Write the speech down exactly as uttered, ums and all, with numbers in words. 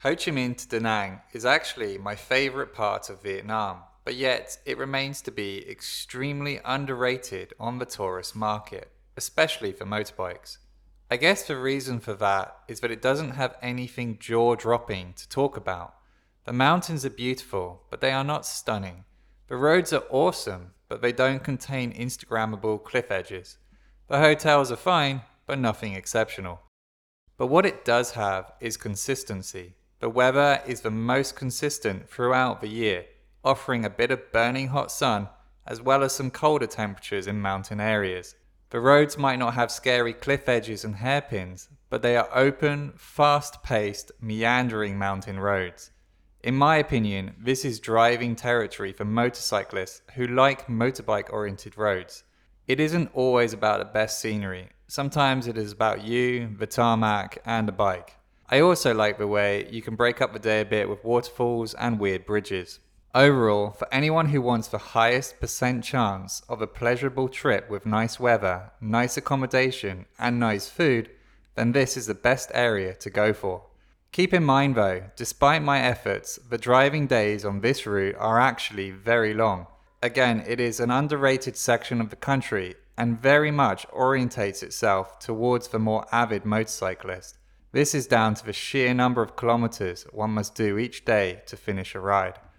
Ho Chi Minh to Da Nang is actually my favorite part of Vietnam, but yet it remains to be extremely underrated on the tourist market, especially for motorbikes. I guess the reason for that is that it doesn't have anything jaw dropping to talk about. The mountains are beautiful, but they are not stunning. The roads are awesome, but they don't contain Instagrammable cliff edges. The hotels are fine, but nothing exceptional. But what it does have is consistency. The weather is the most consistent throughout the year, offering a bit of burning hot sun as well as some colder temperatures in mountain areas. The roads might not have scary cliff edges and hairpins, but they are open, fast paced, meandering mountain roads. In my opinion, this is driving territory for motorcyclists who like motorbike oriented roads. It isn't always about the best scenery. Sometimes it is about you, the tarmac, and the bike. I also like the way you can break up the day a bit with waterfalls and weird bridges. Overall, for anyone who wants the highest percent chance of a pleasurable trip with nice weather, nice accommodation, and nice food, then this is the best area to go for. Keep in mind though, despite my efforts, the driving days on this route are actually very long. Again, it is an underrated section of the country and very much orientates itself towards the more avid motorcyclist. This is down to the sheer number of kilometers one must do each day to finish a ride.